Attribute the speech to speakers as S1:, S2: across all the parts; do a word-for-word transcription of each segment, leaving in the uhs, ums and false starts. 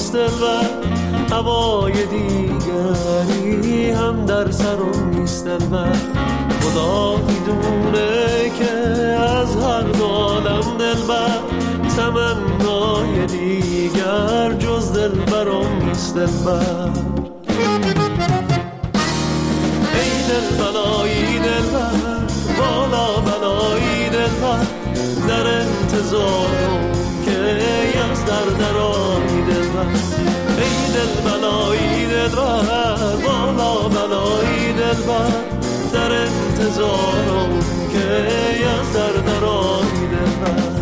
S1: نیست دلبر، هوای دیگری هم در سرم نیست دلبر. خدا میدونه که از هر دو عالم دلبر، تمنای دیگر جز دلبرم نیست دلبر. ای دل بلایی دلبر، بالا بلایی دلبر، در انتظارم که از در درایی دلبر. ای دل بلایی دلبر، بالا بلایی دلبر، در انتظارم که از در درایی دلبر.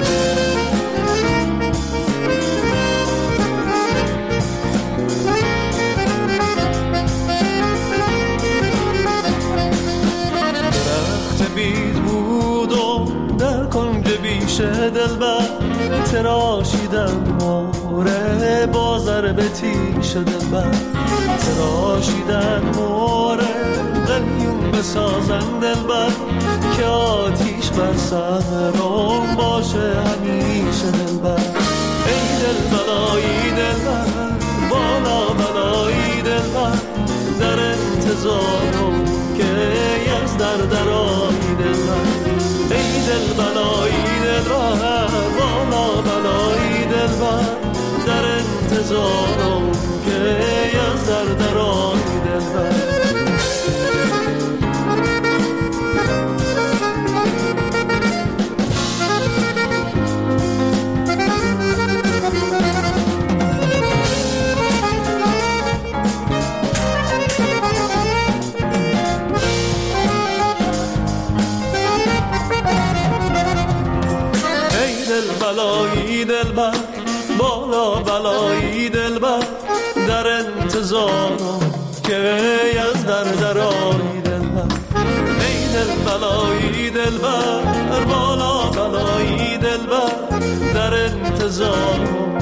S1: بید بودم در کنج بیشه دلبر، تراشیدم موره با ضرب تیشه دلبر. تراشیدن موره قلیون بسازن دلبر، که آتیش بر سرم باشه همیشه دلبر. ای دل بلایی دلبر، بالا بلایی دلبر، در انتظارم که از در درایی دلبر. ای دل بلایی دلبر، بالا بلایی دلبر، در انتظارم که از در درایی دلبر. بلایی دلبر، بالا بلایی دلبر، در انتظارم که از در درایی دلبر. ای دل بلایی دلبر، بالا بلایی دلبر، در انتظارم.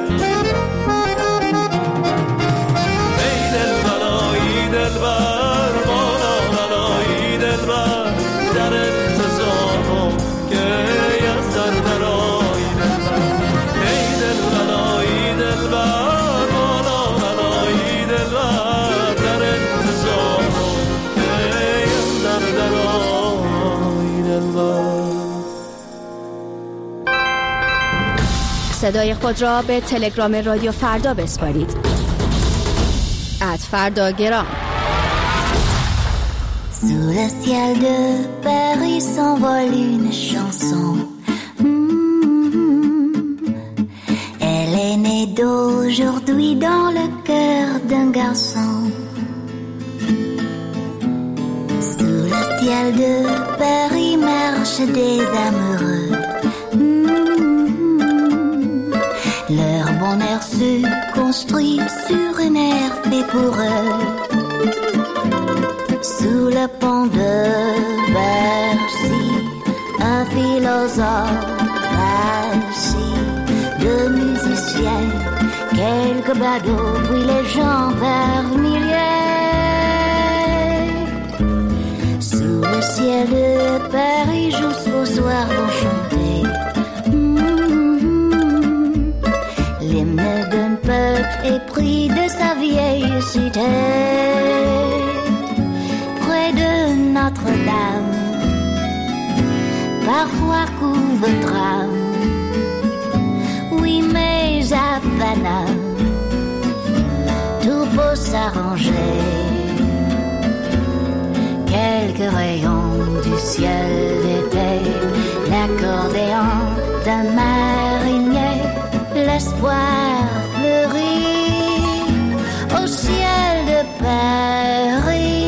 S1: ای دل بلایی دلبر، بالا بلایی دلبر، در انتظارم که از در درایی دلبر. ای دل بلایی دلبر، بالا بلایی دلبر، در انتظارم که از در درایی دلبر.
S2: صدای خود را به تلگرام رادیو فردا بسپارید. ات فردا گرام.
S3: Sous le ciel de Paris s'envole une chanson. Mmh. Elle est née d'aujourd'hui dans le cœur d'un garçon. Sous le ciel de Paris marchent des amoureux. Mmh. Leur bonheur se construit sur un air fait pour eux. Sous le pont de Bercy, un philosophe assis, deux musiciens, quelques badauds, puis les gens par milliers. Sous le ciel de Paris, jusqu'au soir vont chanter mmh, l'hymne d'un peuple épris de sa vieille cité. De Notre-Dame, parfois couvre tram, oui mais à Paname, tout peut s'arranger. Quelques rayons du ciel d'été, l'accordéon d'un marinier, l'espoir fleurit au ciel de Paris.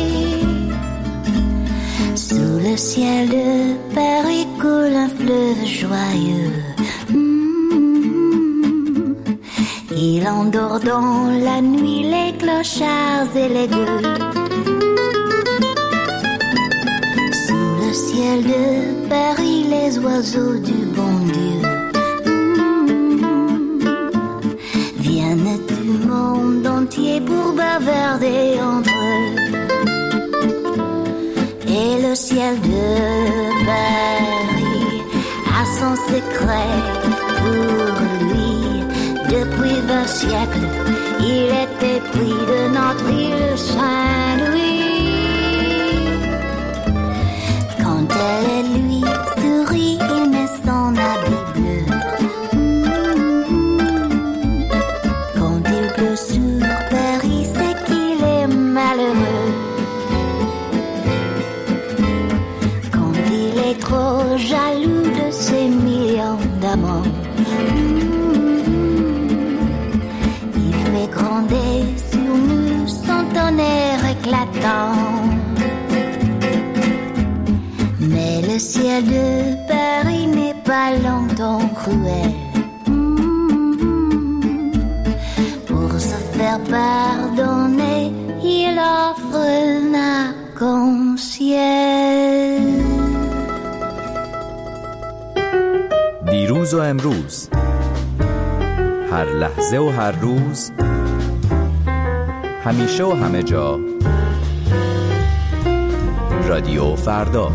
S3: Sous le ciel de Paris coule un fleuve joyeux. Mmh. Il endort dans la nuit les clochards et les gueux. Sous le ciel de Paris les oiseaux du bon Dieu mmh. viennent du monde entier pour bavarder entre eux. Et le ciel de Paris a son secret pour lui. De depuis vingt siècles, il était pris de notre île Saint-Louis. Quand elle et lui sourit, il met son habit bleu. Quand il pleut sur Paris, c'est qu'il est malheureux. Quand il est trop jaloux de ses millions d'amants, il fait gronder sur nous son tonnerre éclatant. Mais le ciel de Paris n'est pas longtemps cruel. Pour se faire pardonner, il offre un arc-en-ciel.
S4: دیروز و امروز، هر لحظه و هر روز، همیشه و همه جا، رادیو فردا.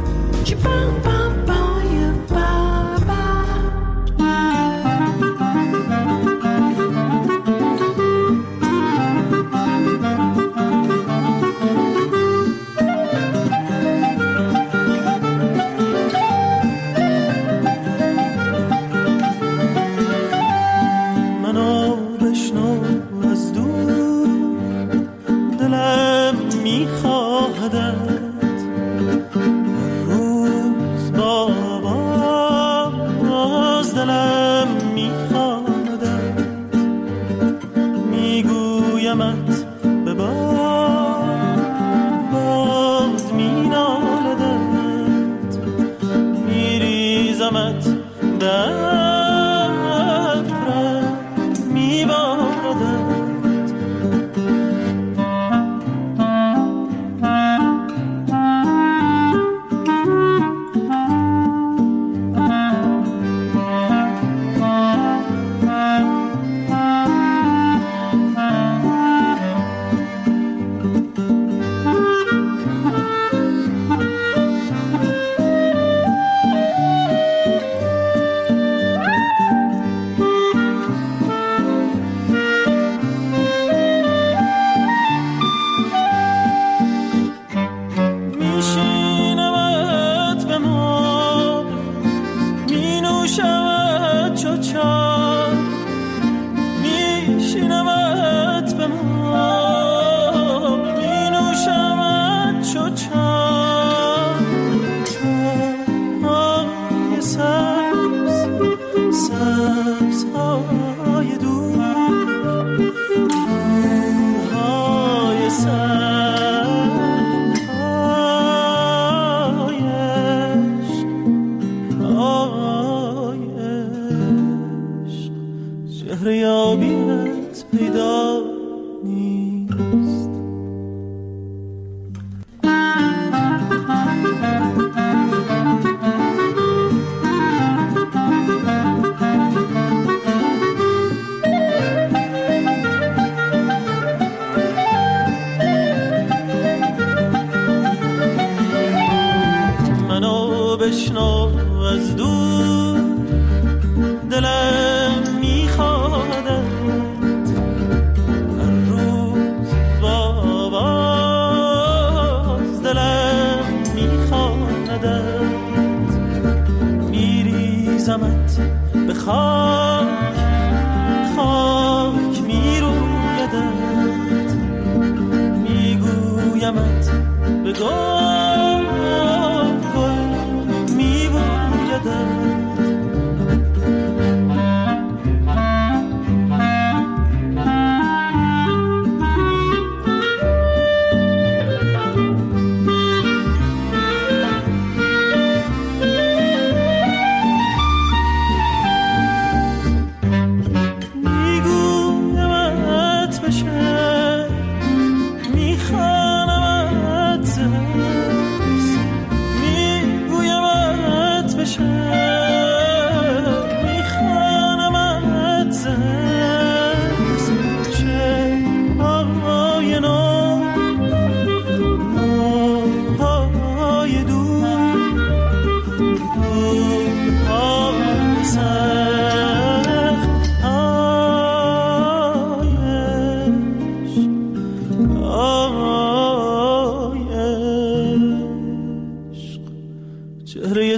S1: میخوانمت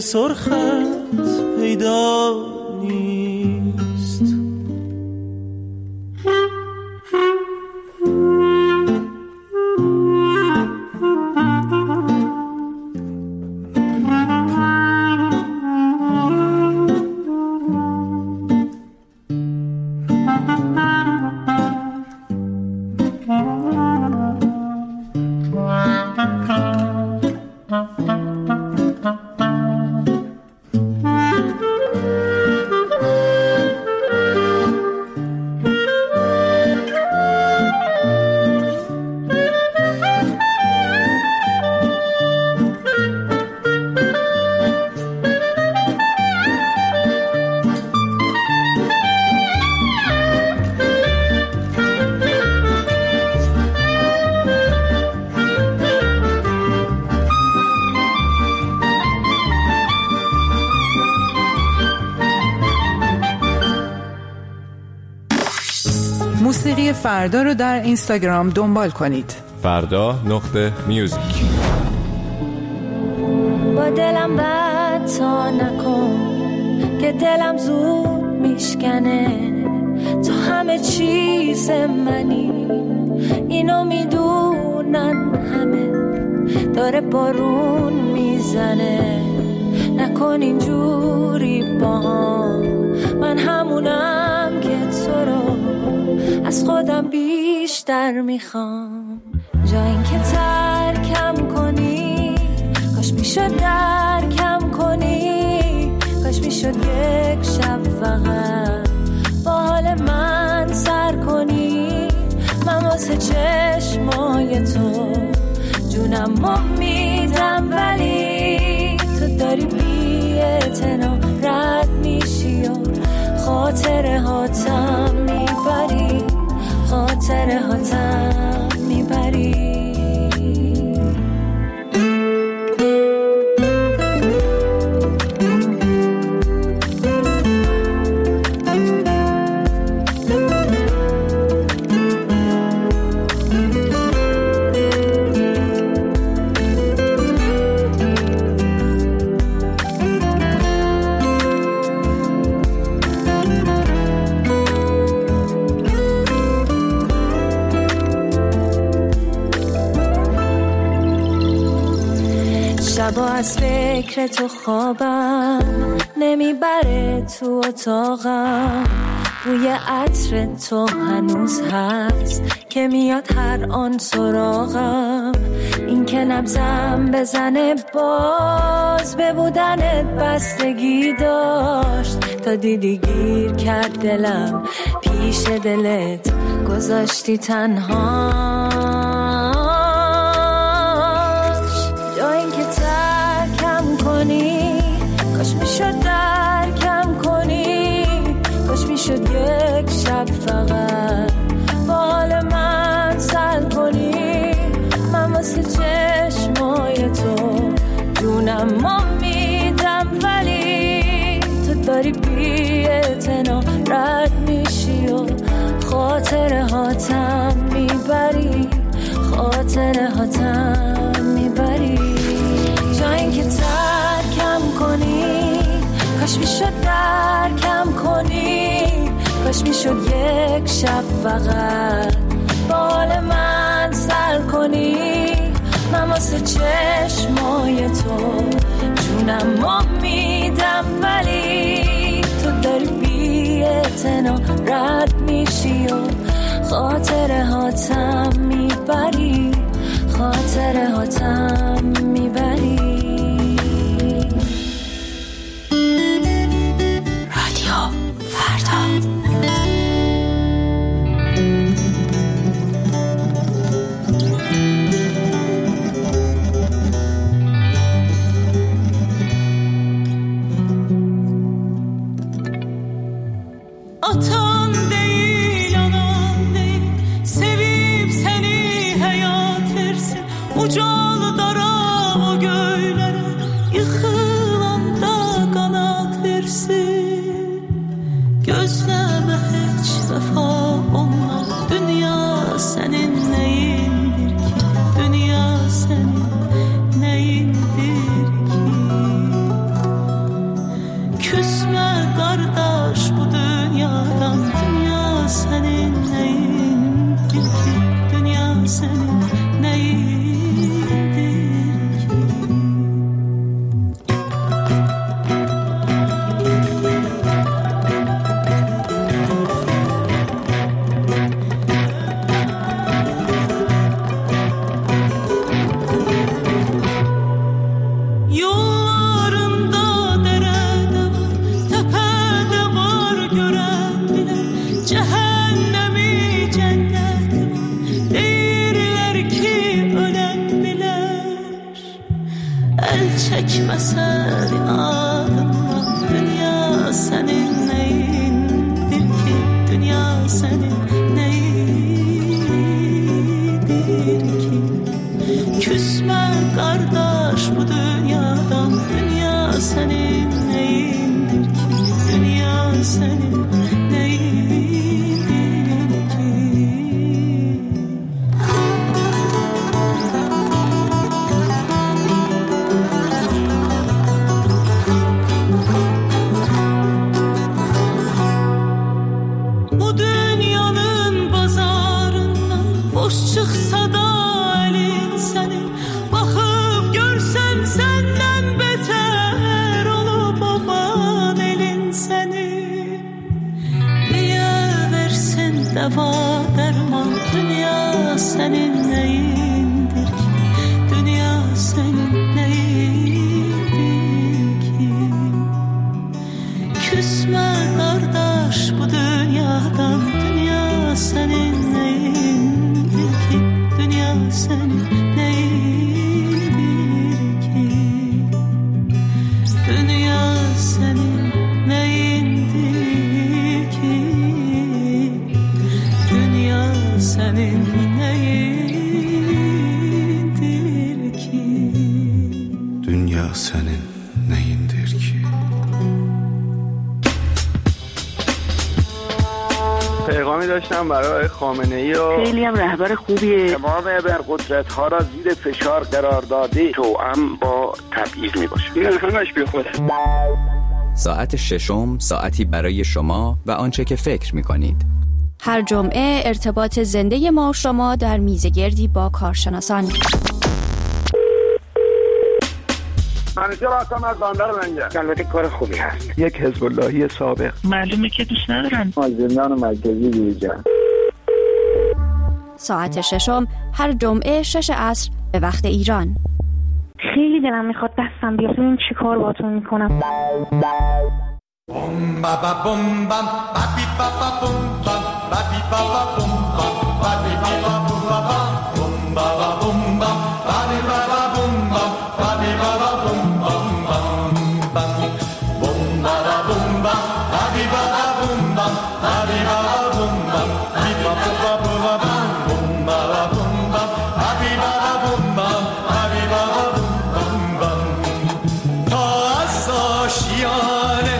S1: سرخت پیدا نیست.
S5: موسیقی فردا رو در اینستاگرام دنبال کنید.
S4: فردا نقطه میوزیک.
S3: با دلم بد تا نکن که دلم زود میشکنه. تو همه چیز منی، اینو میدونن همه. داره بارون میزنه، نکن اینجوری با هم. من همونم که تو رو از خودم بیشتر میخوام. جا این که ترکم کنی، کاش میشد درکم کنی. کاش میشد یک شب فقط با حال من سر کنی. من واسه چشمای تو جونم رو میدم، ولی تو داری بی اعتنا رد میشی و خاطره هاتم میبری، خاطره هاتم میبری. شبا از فکر تو خوابم نمیبره، تو اتاقم بوی عطر تو هنوز هست که میاد هر آن سراغم. این که نبضم بزنه باز به بودنت بستگی داشت. تا دیدی گیر کرد دلم پیش دلت گذاشتی تنها. کاش میشد درکم کنی، کاش میشد یک شب فقط با حال من سر کنی. من واسه چشمای تو جونم رو میدم، ولی تو داری بی اعتنا رد میشی و خاطره هاتم میبری، خاطره هاتم میبری. جا این که ترکم کنی، کاش میشد درکم کنی. کاش میشد یک شب فقط با حال من سر کنی. من واسه چشمای تو جونم رو میدم، ولی تو داری بی اعتنا رد میشی و خاطره هاتم میبری، خاطره هاتم میبری. رادیو فردا.
S6: Atan değil, anan değil, sevip seni hayat versin. Ucalı dara o göylere, yıkılanda kanat versin. Gözleme hiç vefa olmaz, dünya senin neyindir ki? Dünya senin neyindir ki? senin neyindir ki? Bu dünyanın bazarından boş çıksa da elin senin, bakıp görsen senden beter olup baban elin seni. Niye versin deva derman, dünya senin neyindir ki? Dünya senin neyindir ki? Küsme kardeş bu dünyadan, dünya senin neyindir ki? Dünya senin neyindir ki? Dünya senin neyindir ki? Dünya senin neyindir ki?
S7: Dünya senin neyindir ki?
S8: پیغامی داشتم برای خامنه‌ای و
S9: خیلی هم رهبر خوبیه.
S10: تمام ابرقدرت ها را زیر فشار قرار داده، توأم با تبعیض می باشه. این همش بی خوده.
S4: ساعت ششم، ساعتی برای شما و آنچه که فکر می کنید.
S2: هر جمعه ارتباط زنده ما و شما در میزگردی با کارشناسان.
S10: منیجر آسام از باندر منگه. البته کار خوبی هست.
S8: یک حزب اللهی سابق.
S9: معلومه که دوست ندارن.
S10: از زندان مرکزی بیرون.
S2: ساعت ششم هر جمعه شش عصر به وقت ایران.
S9: خیلی دلم میخواد دستم بیاد ببین چی کار باتون میکنم.
S11: بوم بابا بوم بام بابی بابا بوم بام بابی بابا بوم بام بابی بابا بوم بام بوم بابا بوم بام بابی بابا بوم بام بابی بابا بوم بام بام بام بوم بابا بوم بام بابی بابا بوم بام بابی بابا بوم بام بی بابا بابا بام بوم بابا بوم بام بابی بابا بوم بام بابی بابا بوم بام بام تا از آشیانه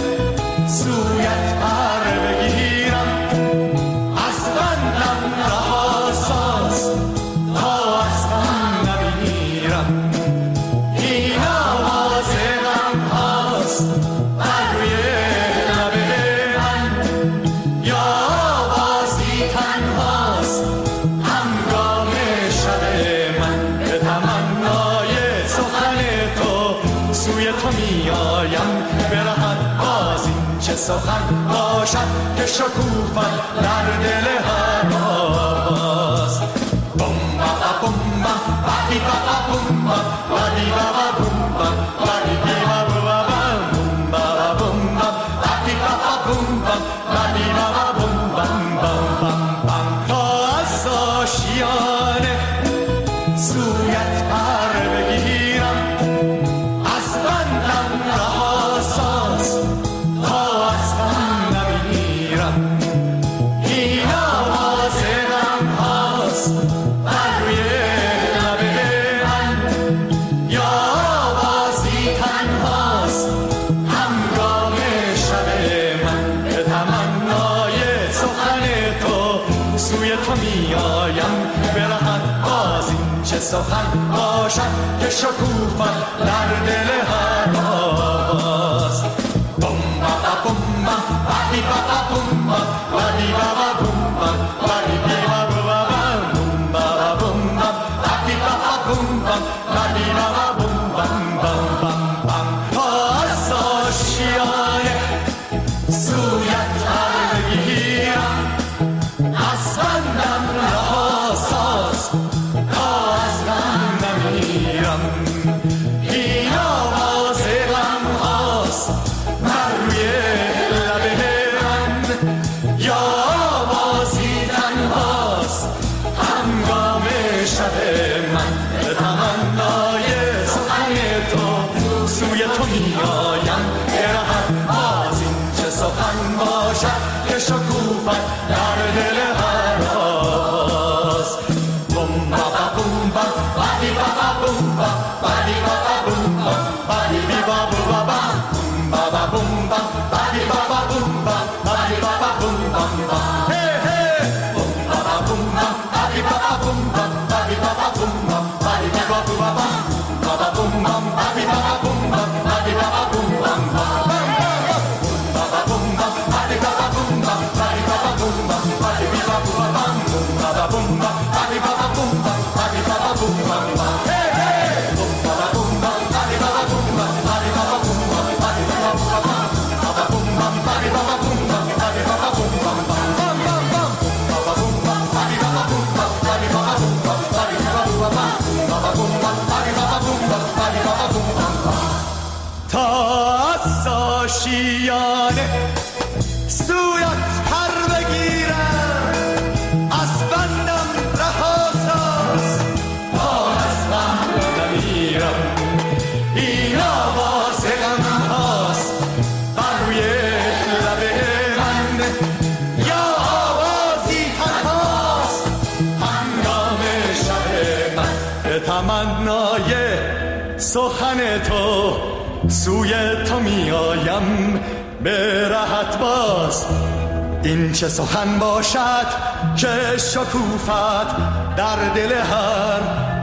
S11: سویت پر بگیرم از بندم رها ساز تا از غم نمیرم این آواز غم هاست بر روی لب من یا آوازی تنهاست همگام شب من به تمنای سخن تو سوی تو میایم برهد باز چه سخن باشد که شکوفد در دل هر آواز بوم بابا بوم بام بابی بابا بوم بام بابی بابا بوم بام بابی بابا بوم بابا بوم بام بابی بابا بوم بام بابی بابا بوم بام بام بام بام تا از آشیانه سویت پر بگیرم از بندم رها ساز تا از غم نمیرم این آواز غم هاست بر روی لب من یا آوازی تنهاست همگام شب من به تمنای سخن تو سوی تو میایم برهد باز این چه سخن باشد که شکوفد در دل هر آواز بوم بابا بوم بام بابی بابا بوم بام بابی بابا بوم بام بابی بابا بوم بابا بوم بام بابی بابا بوم بام بابی بابا بوم بام بام بام بام تا از آشیانه سویت پر بگیرم از بندم رها ساز تا از غم نمیرم این آواز غم هاست بر روی لب من یا آوازی تنهاست همگام شب من به تمنای سخن تو سوی تو میایم برهد باز این چه سخن باشد که شکوفد در دل هر آواز بوم بابا بوم بام بابی بابا بوم بام بابی بابا بوم بام بابی بابا بوم بام بابا بوم بام بابی بابا بوم سخن تو سوی تو می آیم به راحت باز. این چه سخن باشد که شکوفت در دل هر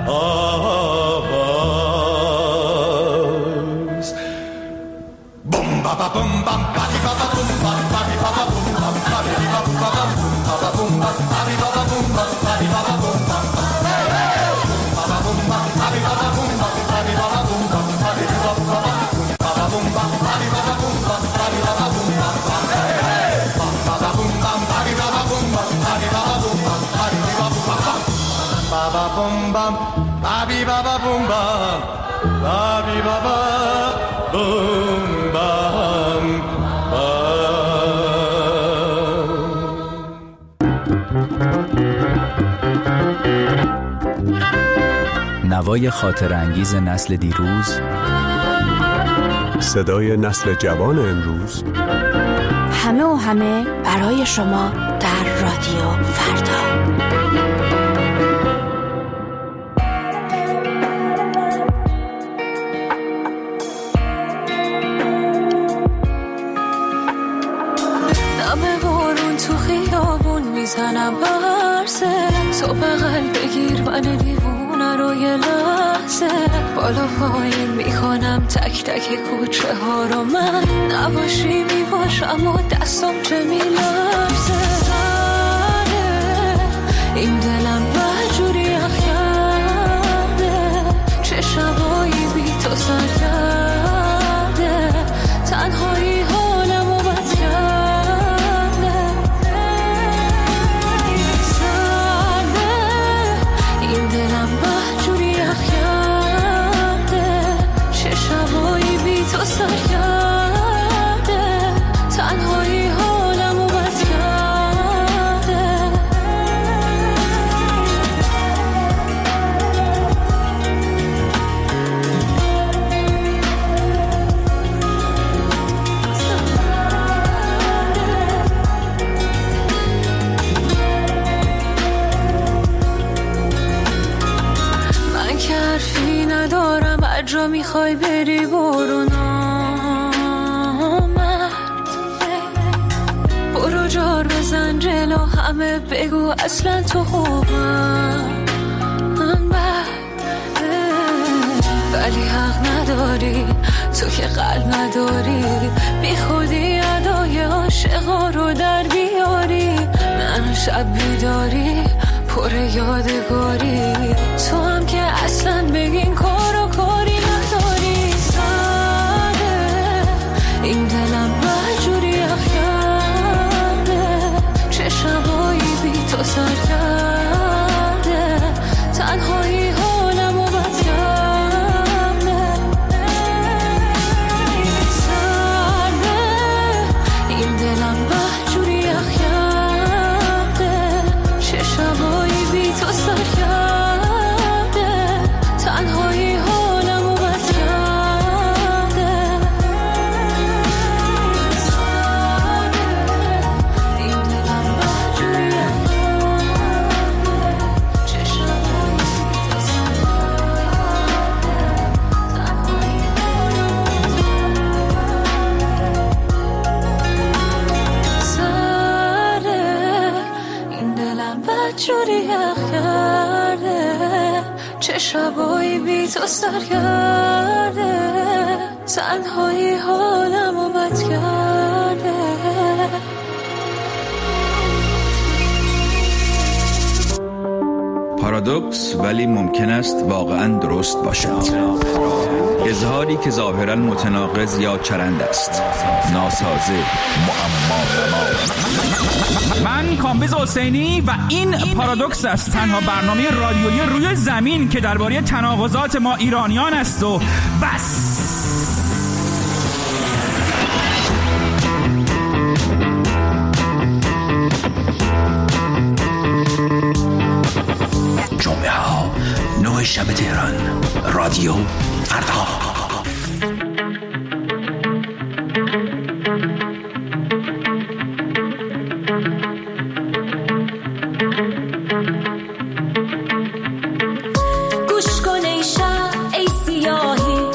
S11: آواز. بوم بابا بوم بام بابی بابا بوم بام بابی بابا بوم بام بابی بابا بوم بام بابا بوم بام بابی بابا بوم بام بابی بابا بوم بام بابا بوم بام بابی بابا بوم بام بابی بابا بوم بام بابی بابا بوم بام بابی بابا بوم بام بابی بابا بوم بام بابا بوم بام بابی بابا بوم بام بابی بابا بوم بام بابی بابا بوم بام بابا بوم بام بابی بابا بوم بام بابی بابا بوم بام.
S4: نوای خاطر انگیز نسل دیروز،
S12: صدای نسل جوان امروز،
S2: همه و همه برای شما در رادیو فردا.
S13: دم بارون تو خیابون میزنم برسه، تو بغل بگیر من دیوونه رو یه لحظه، بالا پایین میخوانم تک تک کوچه ها رو، من نباشی میباشم و دستم چه میلرزه. این دلم بجوری یخ کرده، چه شبایی بی تو سر کرده، تنهایی حالم و بد کرده. سرده این دلم بجوری یخ کرده، چه شبایی بی تو سر کرده، تنهایی حالم و بد کرده. من که حرفی ندارم، هر جا میخوای بری برو نامرد، برو جار بزن جلو همه بگو اصلا تو خوبم من بد، ولی حق نداری تو که قلب نداری، بی خودی ادای عاشقا رو در بیاری، من شب بیداری پر یادگاری، تو هم که اصلا بگین کار و کاری نداری. ساده این دلم بجوری یخ کرده، چه شبایی بی تو سر کرده، تنهایی حالم و بد کرده. ساده این دلم بجوری یخ کرده، چه شبایی بی تو سر کرده، تنهایی حالم و بد کرده. ساده این دلم بجوری یخ کرده، چه شبایی بی تو سر کرده، تنهایی چوری یخ کرده، چه شبایی بی تو سر کرده، تنهایی حالم و بد کرده.
S14: پارادوکس ولی ممکن است واقعا درست باشد. اظهاری که ظاهرا متناقض یا چرند است، ناسازه، معما.
S15: من کامبیز حسینی و این پارادوکس است، تنها برنامه رادیویی روی زمین که درباره تناقضات ما ایرانیان است و بس.
S16: جمعه ها نه شب تهران، رادیو فردا.
S13: گوش کن ای شب ای سیاهی،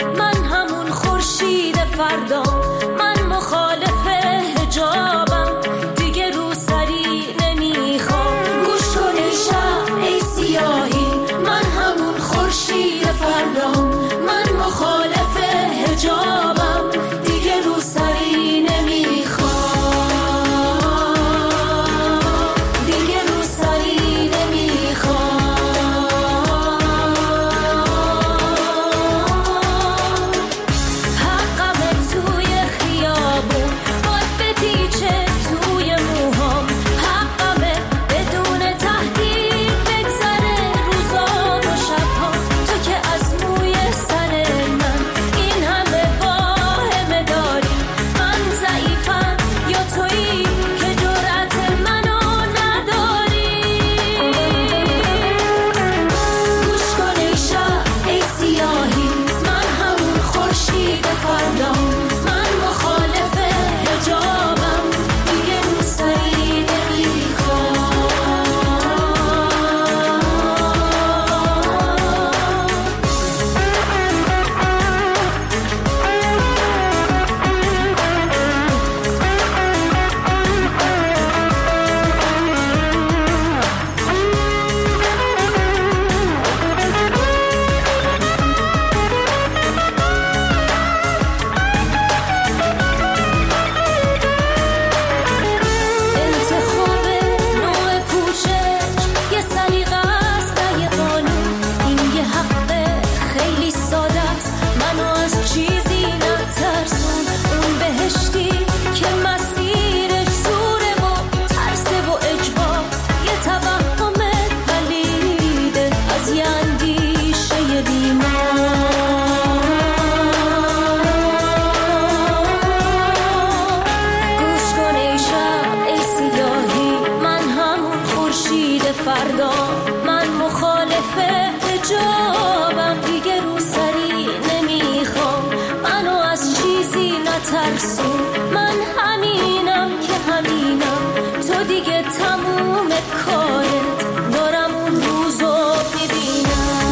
S13: دیگه تموم کارت دارم اون روزو میبینم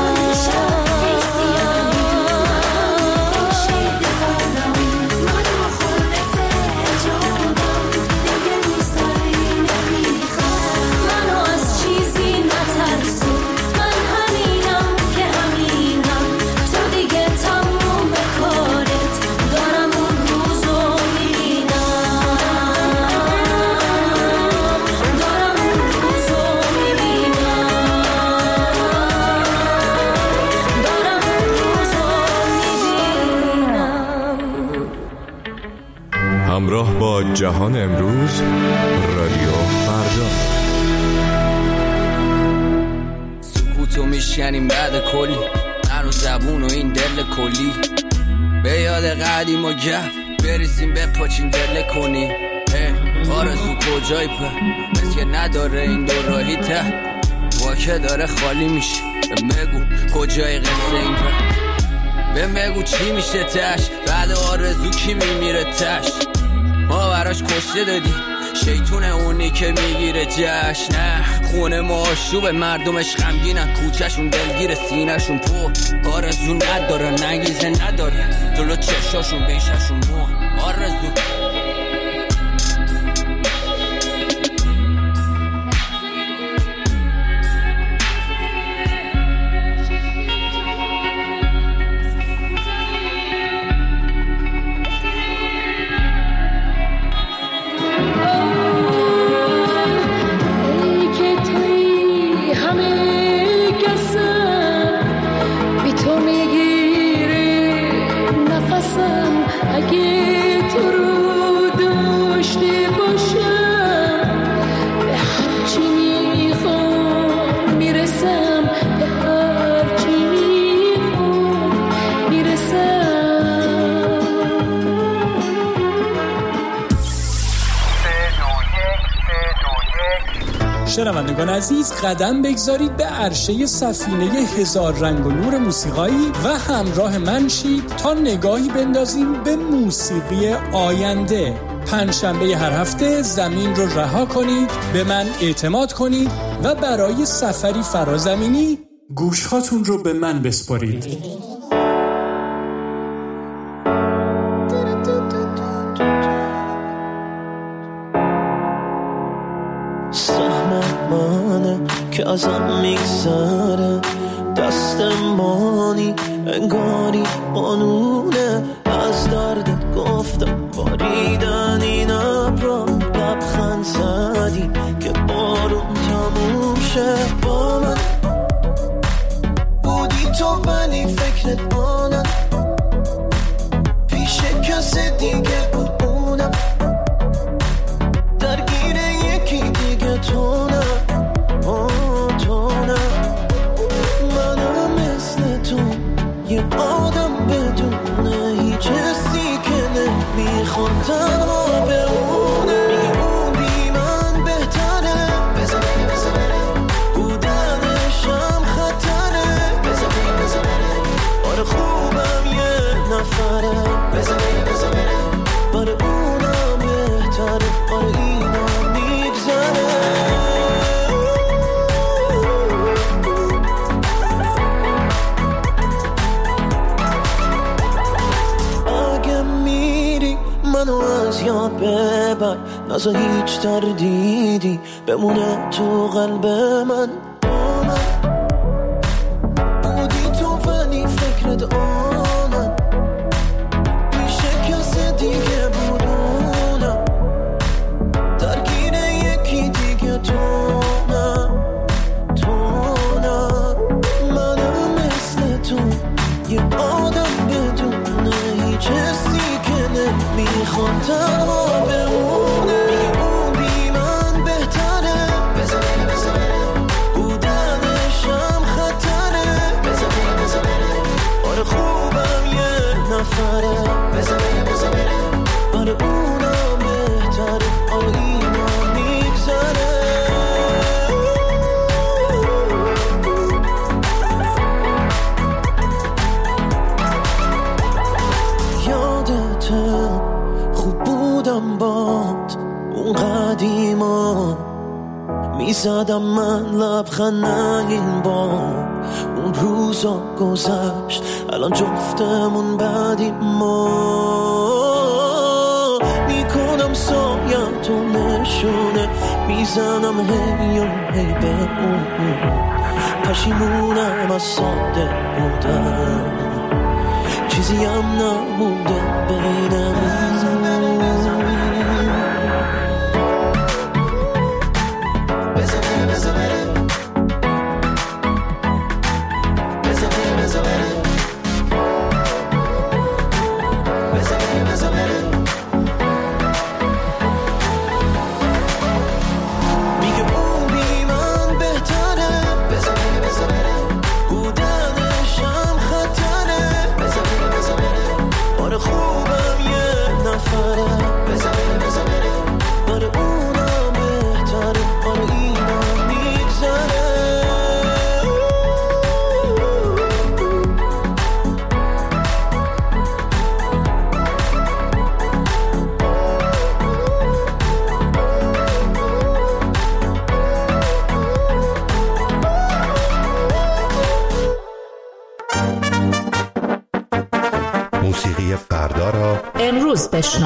S13: منو از چیزی نترسون من همینم که همینم تو دیگه تموم کارت دارم اون روزو میبینم دارم اون روزو میبینم دارم اون روزو میبینم.
S12: همراه با جهان امروز رادیو فردا.
S17: سکوتو میشکنیم بعد کلی من و زبون و این دل کلی به یاد قدیم و گپ بریزیم بپاچیم دل کنی. آرزو کجای په مثل که نداره این دو راهی ته واکه داره خالی میشه. بگو کجای قصه این په بهم بگو چی میشه تش بعد آرزو کی میمیره تش. ما براش کشته دادی شیطون اونی که میگیره جشن. نه خونه ما آشوبه مردمش غمگینن کوچهشون دلگیر سینهشون پر آرزو نداره نگیزه نداره جلو چشاشون بیششون مو آرزو
S18: شنوندگان عزیز قدم بگذارید به عرشه سفینه هزار رنگ و نور موسیقایی و همراه من شید تا نگاهی بندازیم به موسیقی آینده. پنجشنبه هر هفته زمین رو رها کنید، به من اعتماد کنید و برای سفری فرازمینی گوشهاتون رو به من بسپارید.
S1: که ازم میگذره دستمانی انگاری قانونه از دردت گفتم باریدن این ابرا لبخند زدی که بارون تموم شه. با من بودی تو ولی فکرت آنم پیش کسی دیگه بود اونم درگیر یکی دیگه تو نه یه آدم بدونه هیچ حسی که نمیخواد تنها بمونه. میگه اون بی من بهتره بزا بره بزا بره بودنشم خطره بزا بره بزا بره آره خوبم یه نفره بزا بره بزا بره برای اونم بهتره آره اینم میگذره. منو از یاد ببر نزا هیچ تردیدی بمونه تو قلب من. با من بودی تو ولی فکرت آنم پیش کسی دیگه بودونم درگیر یکی دیگه تو نه تو نه منم مثل تو یه آدم بدونه هیچ حسی میخواد تنها بمونه. میگه اون بی من بهتره بزا بره بزا بره بودنشم خطره بزا بره بزا بره آره خوبم یه نفره بزا بره بزا بره آره اونم بهتره آره اینم میگذره. اون قدیما میزدم من لبخند این بار. اون روزا گذشت الان جفتمون بعدیم ما. میکنم سایتو نشونه میزنم هی و هی به اون. پشیمونم از ساده بودم چیزی هم نمونده بینمون.
S19: موسیقی فردا را
S20: امروز بشنو.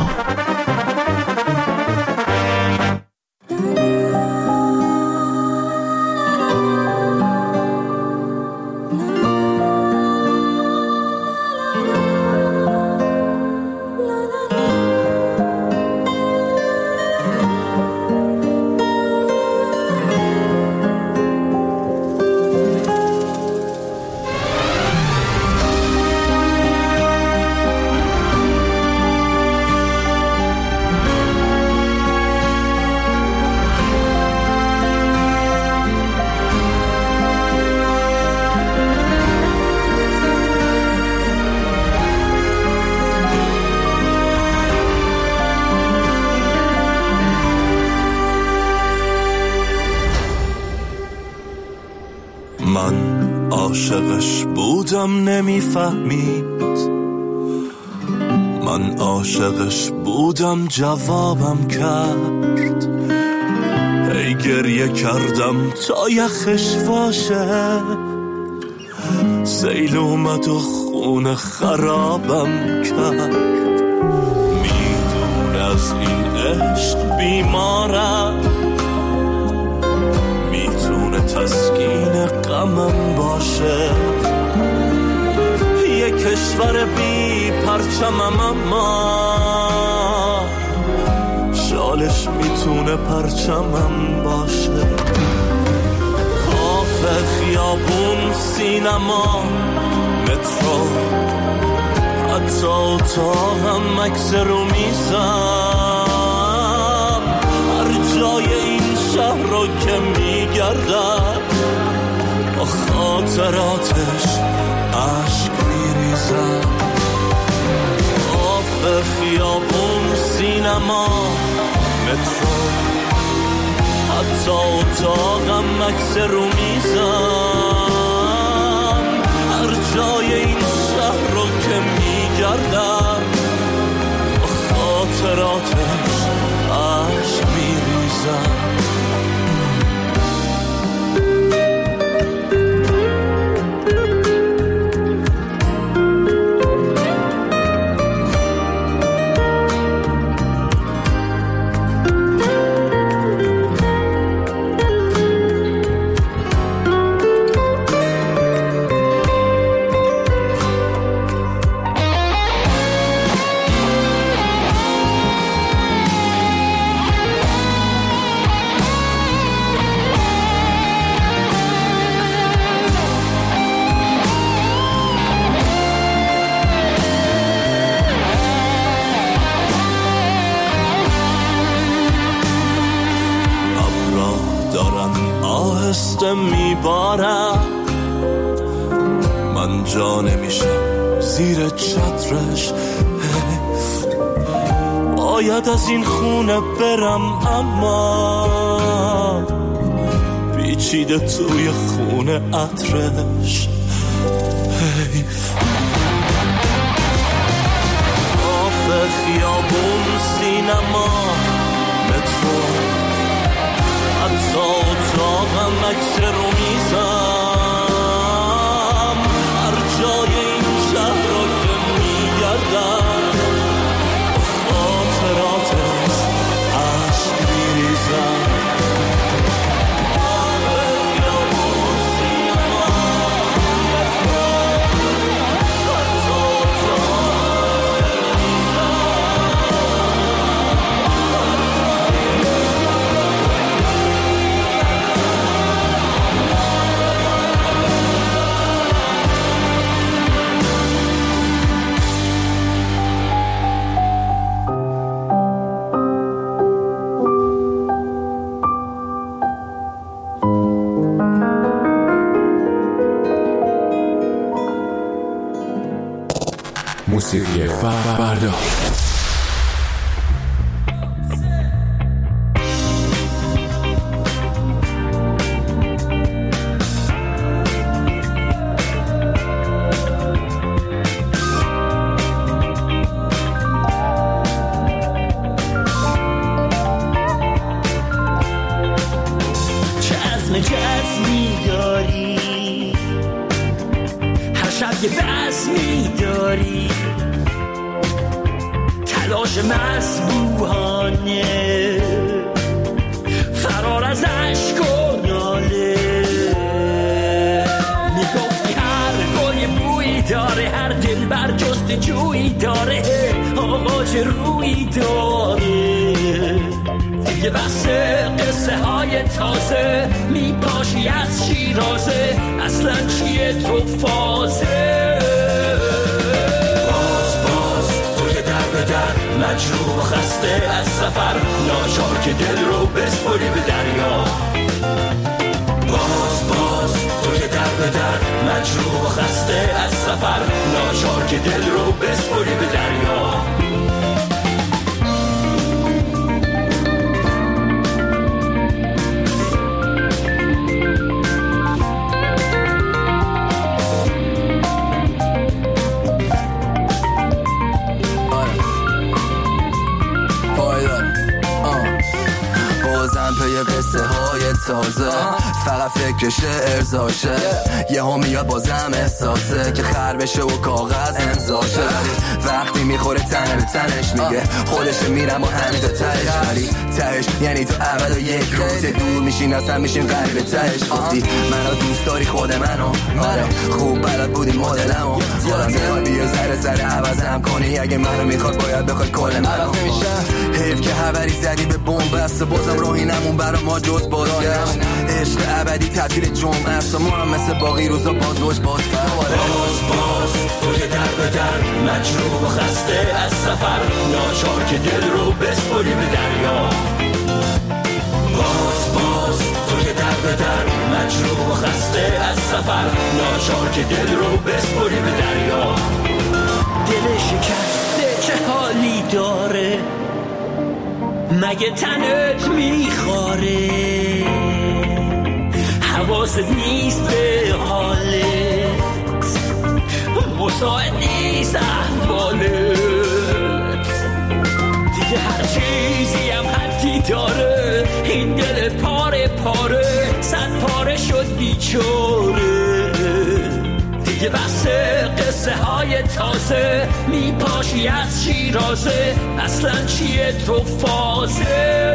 S21: من عاشقش بودم نمیفهمید، من عاشقش بودم جوابم کرد. ای گریه کردم تا یخش باشه، سیل اومد و خون خرابم کرد. میدون از این عشق بیمارم، میتونه تسکین غمم باشه. یه کشور بی پرچمم اما شالش میتونه پرچمم باشه. کافه، خیابون، سینما، مترو، حتی اتاقم، عکس رو میزم. هر جای این شهر رو که میگردم با خاطراتش عشق میریزم. کافه، خیابون، سینما، مترو، حتی اتاقم، عکس رو میزم. هر جای این شهر رو که میگردم با خاطراتش عشق میریزم. میبارم من جا نمیشم زیر چترش. حیف باید از این خونه برم اما پیچیده توی خونه عطرش. حیف کافه، خیابون، سینما، مترو،
S12: موسیقی فردا.
S19: فقط فکرشه ارزاشه یه ها میاد بازم احساسه که خر بشه و کاغذ امضاشه وقتی میخوره تنه به تنش میگه خودش میرم با همین تا تهش ولی تهش یعنی تو اول و یک روز دور میشین اصلا میشین غریب تهش گفتی منو دوست داری خود منو آره خوب بلد بودی مدلمو خودم میخواد بیا زره زره عوضم کنی اگه منو میخواد باید بخواد کل منو حیف که خبری زدی به بمب بسته بازم راهی نمون برا ما جز باران عشق ابدی تعطیل جمعه است ما هم مثل باقی روزا بازوش باز باز باز توی در به در مجروح و خسته از سفر ناچار که دل رو بسپری به دریا باز باز توی در به در مجروح و خسته از سفر ناچار که دل رو بسپری به دریا
S1: دل شکسته چه حالی داره مگه تنت میخواره حواست نیست به حالت مساعد نیست احوالت دیگه هر چیزی هم حدی داره این دل پاره پاره صد پاره شد بیچاره دیگه بس قصه های تازه میپاشی از شیرازه اصلا چیه تو فازه